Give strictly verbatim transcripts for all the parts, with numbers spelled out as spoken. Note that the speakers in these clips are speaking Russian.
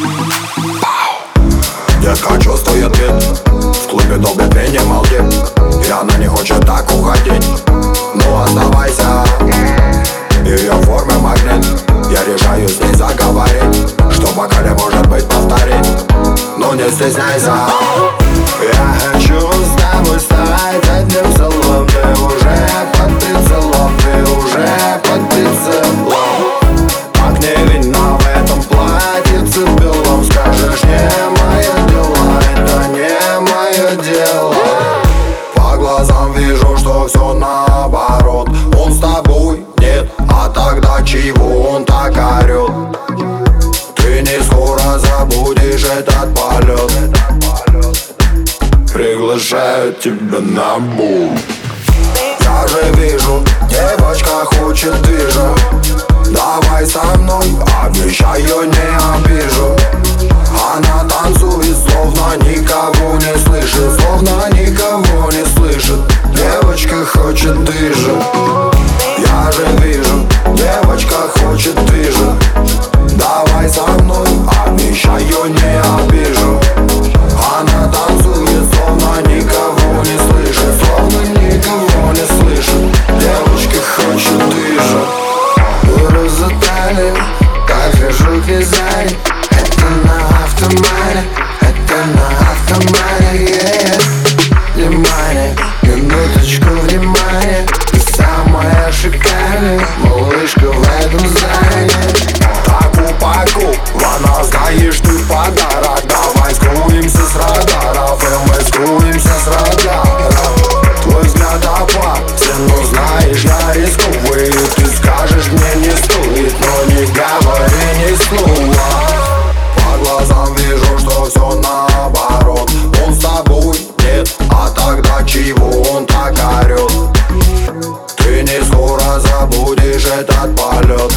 Детка чувствует бит, в клубе долбит минималки, и она не хочет так уходить. Ну оставайся, ее формы магнит. Я решаю с ней заговорить, что в бокале может быть повторить. Ну не стесняйся. Я хочу с тобой стать одним целым. Ты уже под прицелом, ты уже под прицелом. Как невинна в этом платьице белом. Скажешь, не мое дело, это не мое дело. По глазам вижу, что все наоборот. Он с тобой, нет, а тогда чего он так орет? Ты не скоро забудешь этот полет. Приглашаю тебя на бум. Я же вижу, девочка хочет движа. Давай со мной, обещаю, не обижу. Она танцует, словно никого не слышит. Словно никого не слышит. Девочка хочет движа. Я же вижу, девочка хочет движа. Давай со мной, обещаю, не обижу. Она танцует, словно никого не слышит. Словно никого не слышит. Девочка хочет движа. Буду за талию, как вижу вязание. Это на автомате, это на автомате, yeah. Внимание, минуточку внимания. Ты самая шикарная малышка в этом зале. Таку-паку, она знаешь, ты подарок. Давай скроемся с радаров, и мы скроемся с радаров. Твой взгляд опасен, но знаешь, я рискую. Ты скажешь, мне не стоит, но не говори ни слова. По глазам вижу, что все наоборот. Он с тобой, нет, а тогда чего он так орет? Ты не скоро забудешь этот полет.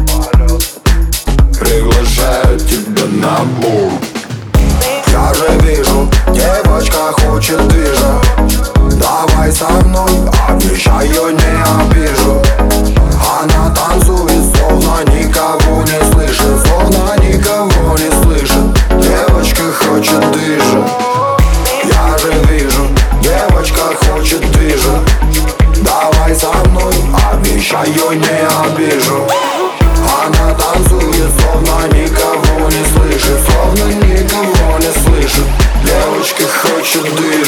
Приглашаю тебя на бум. Я же вижу, девочка хочет движа. Давай со мной, обещаю, не обижу. Она танцует, словно никого не слышит. Словно никого не слышит. Девочка хочет движа. Я же вижу, девочка хочет движа. Давай со мной, обещаю, не обижу. Она танцует, словно никого не слышит. Словно никого не слышит. Девочка хочет движа.